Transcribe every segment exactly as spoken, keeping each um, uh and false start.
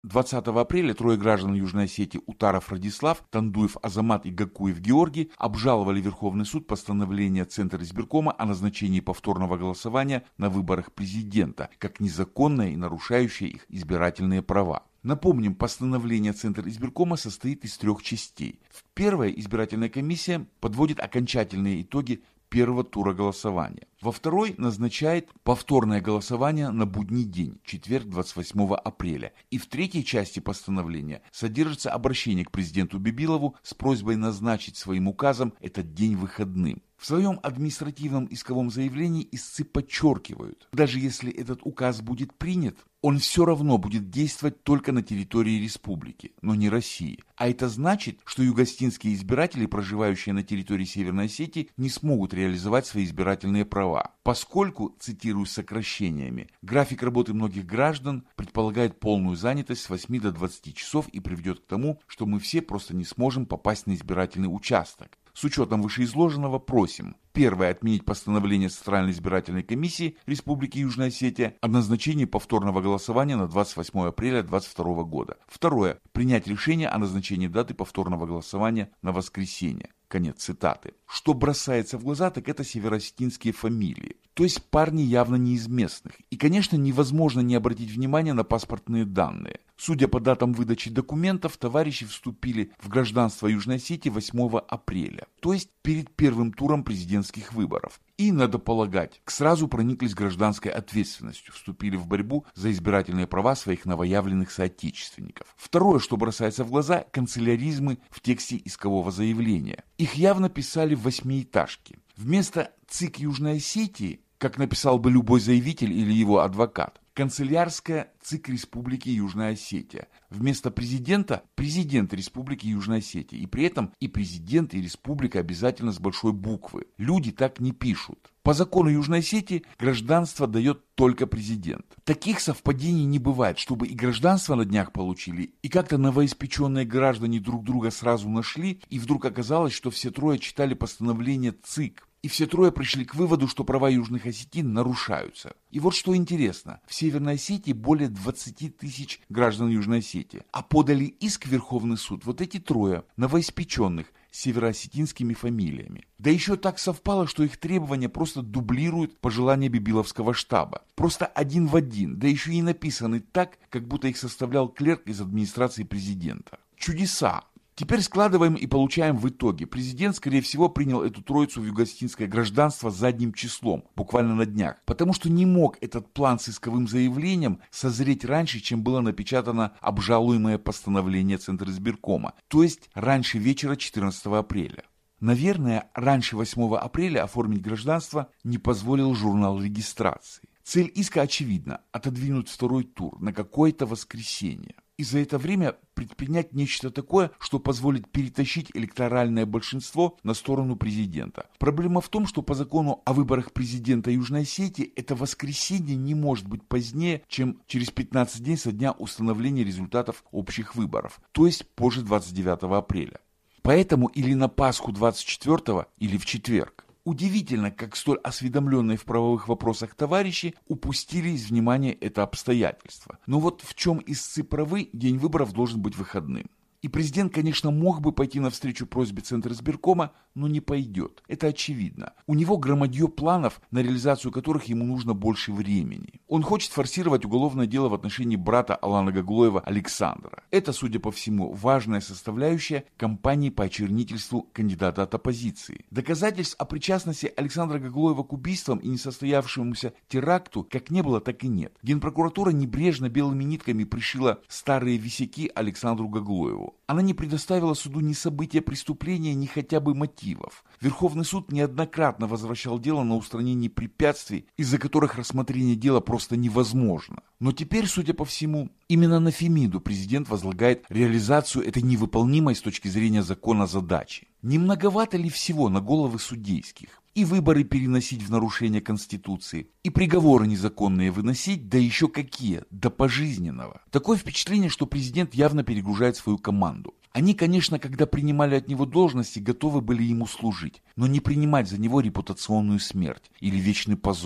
двадцатого апреля трое граждан Южной Осетии Утаров Радислав, Тандуев Азамат и Гакуев Георгий обжаловали в Верховный суд постановление Центра избиркома о назначении повторного голосования на выборах президента, как незаконное и нарушающее их избирательные права. Напомним, постановление Центра избиркома состоит из трех частей. В первой избирательная комиссия подводит окончательные итоги первого тура голосования. Во второй назначает повторное голосование на будний день, четверг, двадцать восьмого апреля. И в третьей части постановления содержится обращение к президенту Бибилову с просьбой назначить своим указом этот день выходным. В своем административном исковом заявлении истцы подчеркивают, даже если этот указ будет принят, он все равно будет действовать только на территории республики, но не России. А это значит, что югостинские избиратели, проживающие на территории Северной Осетии, не смогут реализовать свои избирательные права, поскольку, цитирую сокращениями, график работы многих граждан предполагает полную занятость с восьми до двадцати часов и приведет к тому, что мы все просто не сможем попасть на избирательный участок. С учетом вышеизложенного просим: первое, отменить постановление Центральной избирательной комиссии Республики Южная Осетия о назначении повторного голосования на двадцать восьмое апреля две тысячи двадцать второго года. Второе, принять решение о назначении даты повторного голосования на воскресенье. Конец цитаты. Что бросается в глаза, так это североосетинские фамилии. То есть парни явно не из местных. И, конечно, невозможно не обратить внимание на паспортные данные. Судя по датам выдачи документов, товарищи вступили в гражданство Южной Осетии восьмого апреля, то есть перед первым туром президентских выборов. И, надо полагать, сразу прониклись гражданской ответственностью, вступили в борьбу за избирательные права своих новоявленных соотечественников. Второе, что бросается в глаза, канцеляризмы в тексте искового заявления. Их явно писали в восьмиэтажке. Вместо ЦИК Южной Осетии, как написал бы любой заявитель или его адвокат, канцелярская ЦИК Республики Южная Осетия. Вместо президента – президент Республики Южная Осетия. И при этом и президент, и республика обязательно с большой буквы. Люди так не пишут. По закону Южной Осетии гражданство дает только президент. Таких совпадений не бывает, чтобы и гражданство на днях получили, и как-то новоиспеченные граждане друг друга сразу нашли, и вдруг оказалось, что все трое читали постановление ЦИК. И все трое пришли к выводу, что права южных осетин нарушаются. И вот что интересно, в Северной Осетии более двадцати тысяч граждан Южной Осетии, а подали иск в Верховный суд вот эти трое новоиспеченных с североосетинскими фамилиями. Да еще так совпало, что их требования просто дублируют пожелания Бибиловского штаба. Просто один в один, да еще и написаны так, как будто их составлял клерк из администрации президента. Чудеса! Теперь складываем и получаем в итоге. Президент, скорее всего, принял эту троицу в югостинское гражданство задним числом, буквально на днях, потому что не мог этот план с исковым заявлением созреть раньше, чем было напечатано обжалуемое постановление Центризбиркома, то есть раньше вечера четырнадцатого апреля. Наверное, раньше восьмого апреля оформить гражданство не позволил журнал регистрации. Цель иска очевидна – отодвинуть второй тур на какое-то воскресенье. И за это время предпринять нечто такое, что позволит перетащить электоральное большинство на сторону президента. Проблема в том, что по закону о выборах президента Южной Осетии это воскресенье не может быть позднее, чем через пятнадцать дней со дня установления результатов общих выборов, то есть позже двадцать девятого апреля. Поэтому или на Пасху двадцать четвёртого, или в четверг. Удивительно, как столь осведомленные в правовых вопросах товарищи упустили из внимания это обстоятельство. Но вот в чем истцы правы, день выборов должен быть выходным. И президент, конечно, мог бы пойти навстречу просьбе Центризбиркома, но не пойдет. Это очевидно. У него громадье планов, на реализацию которых ему нужно больше времени. Он хочет форсировать уголовное дело в отношении брата Алана Гаглоева Александра. Это, судя по всему, важная составляющая кампании по очернительству кандидата от оппозиции. Доказательств о причастности Александра Гаглоева к убийствам и несостоявшемуся теракту как не было, так и нет. Генпрокуратура небрежно белыми нитками пришила старые висяки Александру Гаглоеву. Она не предоставила суду ни события преступления, ни хотя бы мотивов. Верховный суд неоднократно возвращал дело на устранение препятствий, из-за которых рассмотрение дела просто невозможно. Но теперь, судя по всему, именно на Фемиду президент возлагает реализацию этой невыполнимой с точки зрения закона задачи. Не многовато ли всего на головы судейских? И выборы переносить в нарушение Конституции, и приговоры незаконные выносить, да еще какие, до пожизненного. Такое впечатление, что президент явно перегружает свою команду. Они, конечно, когда принимали от него должности, готовы были ему служить, но не принимать за него репутационную смерть или вечный позор.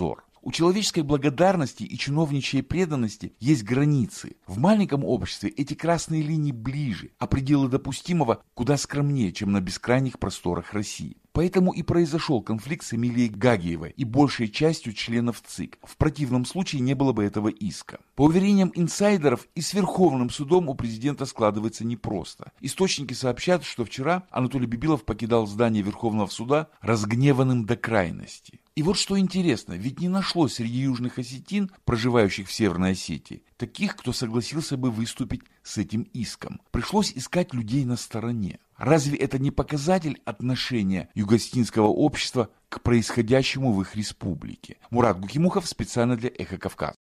У человеческой благодарности и чиновничьей преданности есть границы. В маленьком обществе эти красные линии ближе, а пределы допустимого куда скромнее, чем на бескрайних просторах России. Поэтому и произошел конфликт с Эмилией Гагиевой и большей частью членов ЦИК. В противном случае не было бы этого иска. По уверениям инсайдеров, и с Верховным судом у президента складывается непросто. Источники сообщат, что вчера Анатолий Бибилов покидал здание Верховного суда разгневанным до крайности. И вот что интересно, ведь не нашлось среди южных осетин, проживающих в Северной Осетии, таких, кто согласился бы выступить с этим иском. Пришлось искать людей на стороне. Разве это не показатель отношения юго-осетинского общества к происходящему в их республике? Мурат Гукимухов специально для Эхо Кавказа.